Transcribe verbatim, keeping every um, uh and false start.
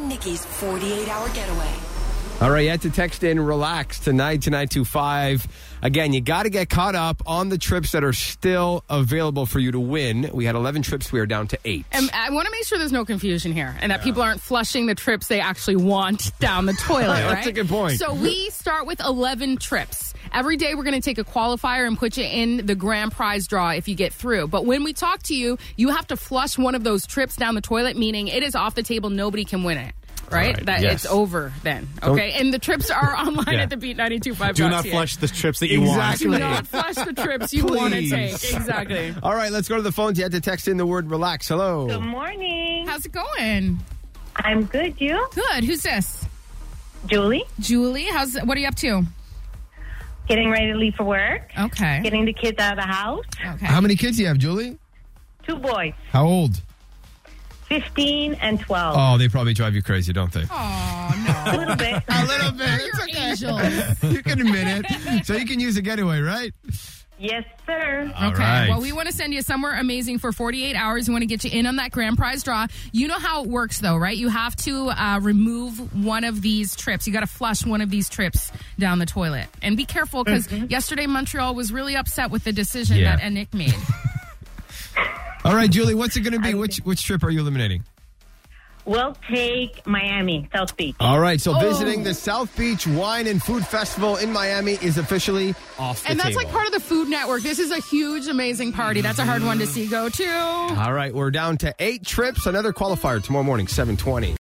and Nikki's forty-eight hour getaway. All right, you have to text in relax tonight to nine two five. Again, you got to get caught up on the trips that are still available for you to win. We had eleven trips. We are down to eight. And I want to make sure there's no confusion here and that yeah. people aren't flushing the trips they actually want down the toilet, right? That's a good point. So we start with eleven trips. Every day we're going to take a qualifier and put you in the grand prize draw if you get through. But when we talk to you, you have to flush one of those trips down the toilet, meaning it is off the table. Nobody can win it. Right? right? That yes. It's over then. Okay? Don't, and the trips are online yeah. at the beat nine two five. Do not flush the trips that you exactly. want. Do not flush the trips you want to take. Exactly. All right, let's go to the phones. You had to text in the word relax. Hello. Good morning. How's it going? I'm good. You? Good. Who's this? Julie. Julie, how's what are you up to? Getting ready to leave for work. Okay. Getting the kids out of the house. Okay. How many kids do you have, Julie? Two boys. How old? fifteen and twelve. Oh, they probably drive you crazy, don't they? Oh, no. A little bit. A little bit. It's You're okay. angels. You can admit it. So you can use a getaway, right? Yes, sir. All okay. right. Well, we want to send you somewhere amazing for forty-eight hours. We want to get you in on that grand prize draw. You know how it works, though, right? You have to uh, remove one of these trips. You got to flush one of these trips down the toilet. And be careful, because mm-hmm. yesterday Montreal was really upset with the decision yeah. that Nick made. All right, Julie, what's it going to be? Which which trip are you eliminating? We'll take Miami, South Beach. All right, so oh. visiting the South Beach Wine and Food Festival in Miami is officially off the And that's table. like part of the Food Network. This is a huge, amazing party. That's a hard one to see go to. All right, we're down to eight trips. Another qualifier tomorrow morning, seven twenty.